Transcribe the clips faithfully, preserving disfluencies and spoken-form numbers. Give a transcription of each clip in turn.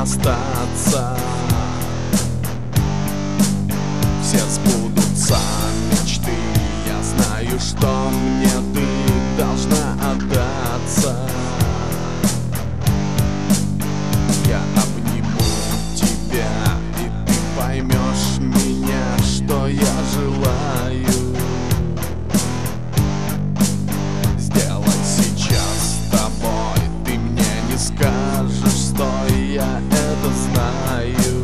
остаться. Все сбудутся мечты, я знаю, что мне ты должна отдаться. Я обниму тебя, и ты поймешь меня, что я желаю сделать сейчас с тобой. Ты мне не скажешь, стой, я это знаю.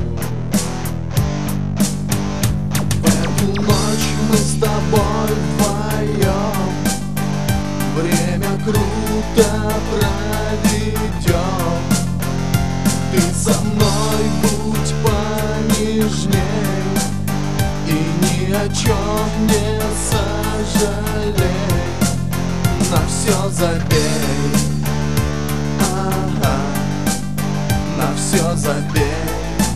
В эту ночь мы с тобой вдвоем время круто проведем. Ты со мной будь понежней и ни о чем не сожалей. На все забей, ага, на все забей,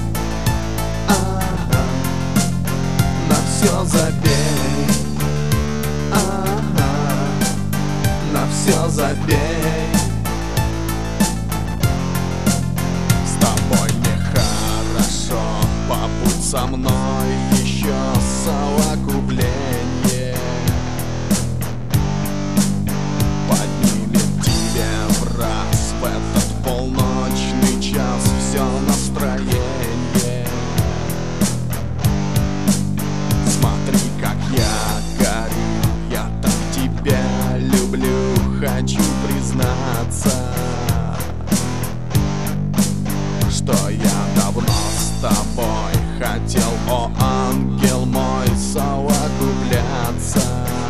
ага, на все забей, ага, на все забей. С тобой нехорошо, побудь со мной еще совокупление. Поднимет тебе в раз в этот полночный час все настроение. Смотри, как я горю, я так тебя люблю, хочу признаться, что я давно с тобой хотел, о ангел мой, совокупляться.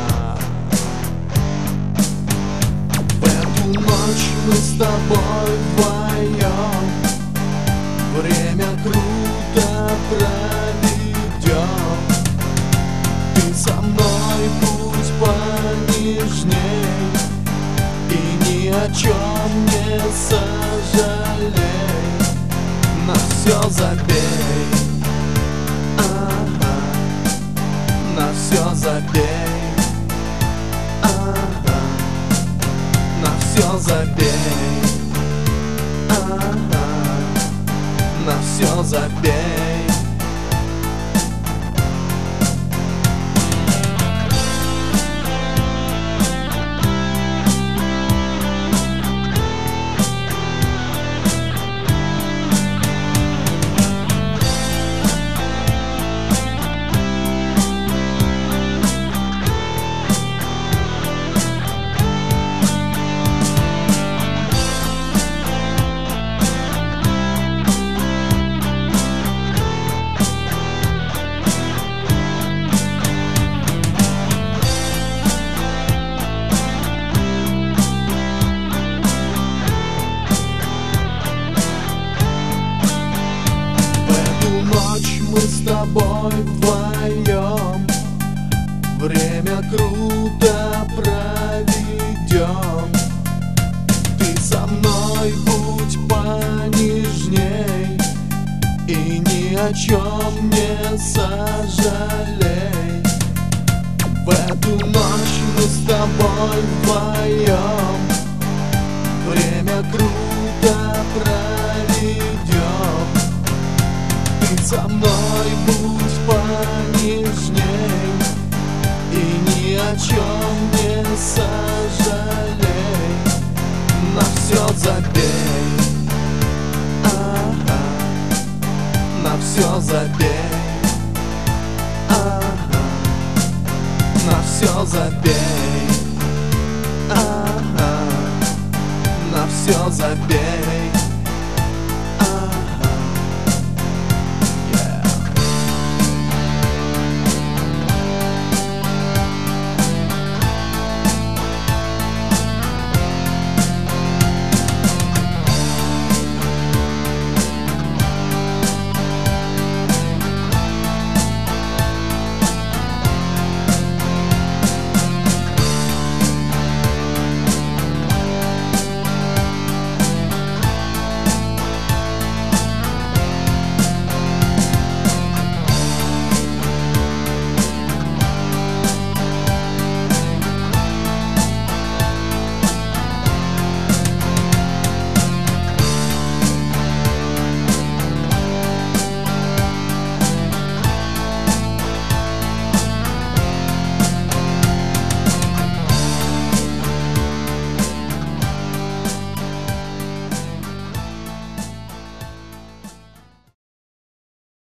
В эту ночь мы с тобой вдвоем время круто проведем. Ты со мной будь понежней и ни о чем не сожалей. На все забей, ага, на все забей, ага, на все забей, ага, на все забей. Мы с тобой вдвоем время круто проведем. Ты со мной будь понежней и ни о чем не сожалей. В эту ночь мы с тобой вдвоем время круто проведем. Ты со мной будь понежней и ни о чем не сожалей. На все забей, ага, на все забей, ага, на все забей, ага, на все забей.